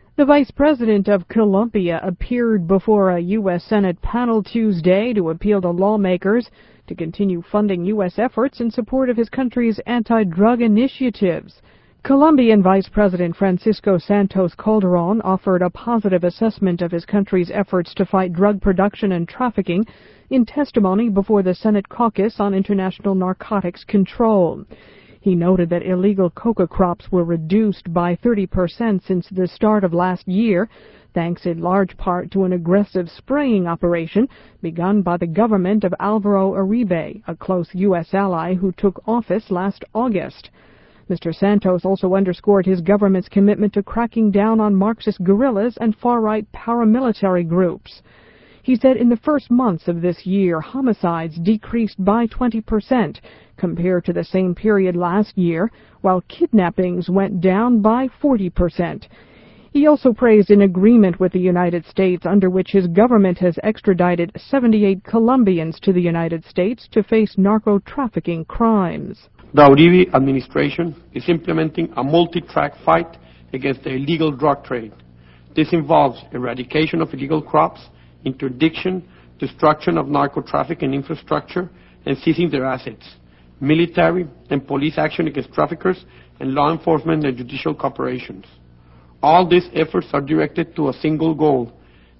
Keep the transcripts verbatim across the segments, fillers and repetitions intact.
The Vice President of Colombia appeared before a U S Senate panel Tuesday to appeal to lawmakers to continue funding U S efforts in support of his country's anti-drug initiatives. Colombian Vice President Francisco Santos Calderon offered a positive assessment of his country's efforts to fight drug production and trafficking in testimony before the Senate Caucus on International Narcotics Control. He noted that illegal coca crops were reduced by thirty percent since the start of last year, thanks in large part to an aggressive spraying operation begun by the government of Alvaro Uribe, a close U S ally who took office last August. Mister Santos also underscored his government's commitment to cracking down on Marxist guerrillas and far-right paramilitary groups. He said in the first months of this year, homicides decreased by twenty percent compared to the same period last year, while kidnappings went down by forty percent. He also praised an agreement with the United States under which his government has extradited seventy-eight Colombians to the United States to face narco-trafficking crimes. The Uribe administration is implementing a multi-track fight against the illegal drug trade. This involves eradication of illegal crops, interdiction, destruction of narco-trafficking infrastructure, and seizing their assets, military and police action against traffickers, and law enforcement and judicial cooperations. All these efforts are directed to a single goal: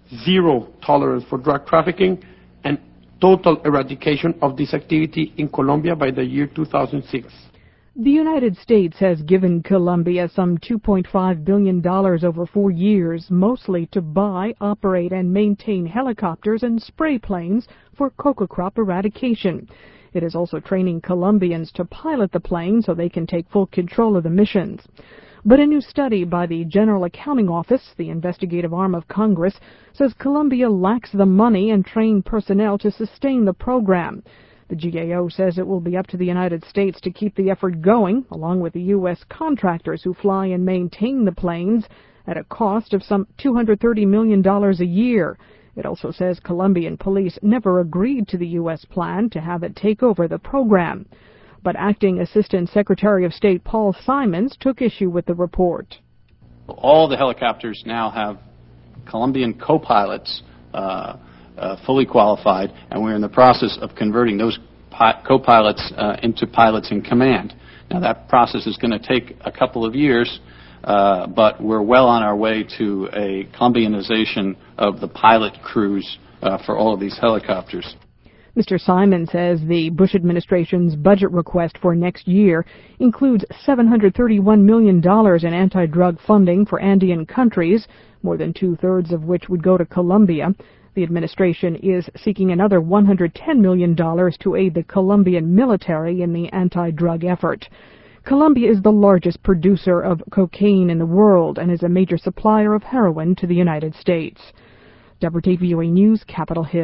zero tolerance for drug trafficking and total eradication of this activity in Colombia by the year two thousand six. The United States has given Colombia some two point five billion dollars over four years, mostly to buy, operate, and maintain helicopters and spray planes for coca crop eradication. It is also training Colombians to pilot the planes so they can take full control of the missions. But a new study by the General Accounting Office, the investigative arm of Congress, says Colombia lacks the money and trained personnel to sustain the program. The G A O says it will be up to the United States to keep the effort going, along with the U S contractors who fly and maintain the planes at a cost of some two hundred thirty million dollars a year. It also says Colombian police never agreed to the U S plan to have it take over the program. But Acting Assistant Secretary of State Paul Simons took issue with the report. All the helicopters now have Colombian co-pilots uh, uh, fully qualified, and we're in the process of converting those co-pilots uh, into pilots in command. Now that process is going to take a couple of years, uh, but we're well on our way to a Colombianization of the pilot crews uh, for all of these helicopters. Mister Simon says the Bush administration's budget request for next year includes seven hundred thirty-one million dollars in anti-drug funding for Andean countries, more than two-thirds of which would go to Colombia. The administration is seeking another one hundred ten million dollars to aid the Colombian military in the anti-drug effort. Colombia is the largest producer of cocaine in the world and is a major supplier of heroin to the United States. W T V O A News, Capitol Hill.